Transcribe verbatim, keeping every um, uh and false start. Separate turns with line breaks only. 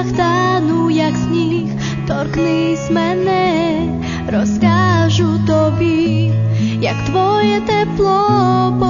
втану, як сніг, торкнись мене, розкажу тобі, як твоє тепло